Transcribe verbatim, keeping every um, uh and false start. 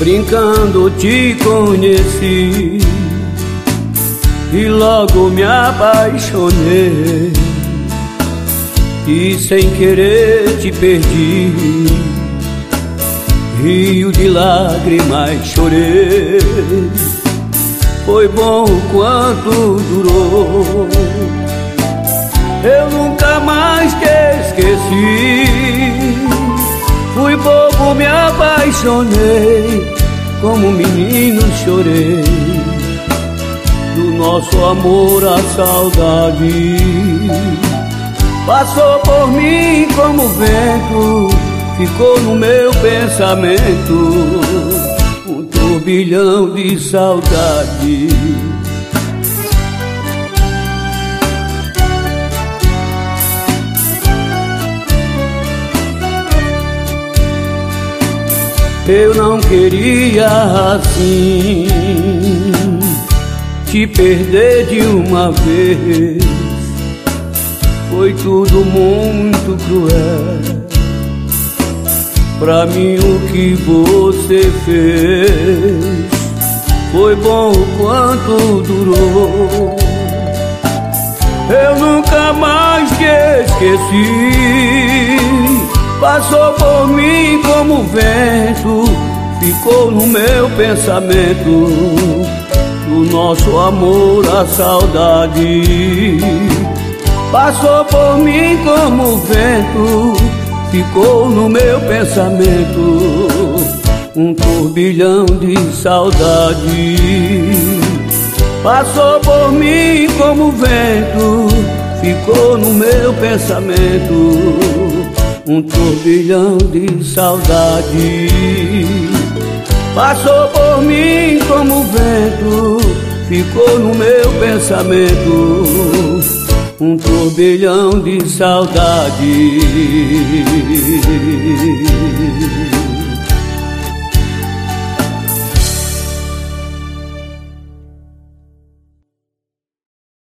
brincando te conheci e logo me apaixonei, e sem querer te perdi, rio de lágrimas chorei. Foi bom quanto durou, eu nunca mais te esqueci. Fui bobo, me apaixonei, como um menino chorei. Do nosso amor a saudade passou por mim como vento, ficou no meu pensamento, um turbilhão de saudade. Eu não queria assim te perder de uma vez, foi tudo muito cruel. Pra mim o que você fez foi bom quanto durou. Eu nunca mais te esqueci, passou por mim como vento, ficou no meu pensamento, do nosso amor a saudade. Passou por mim como vento, ficou no meu pensamento, um turbilhão de saudade. Passou por mim como vento, ficou no meu pensamento, um turbilhão de saudade. Passou por mim como vento, ficou no meu pensamento, um turbilhão de saudade.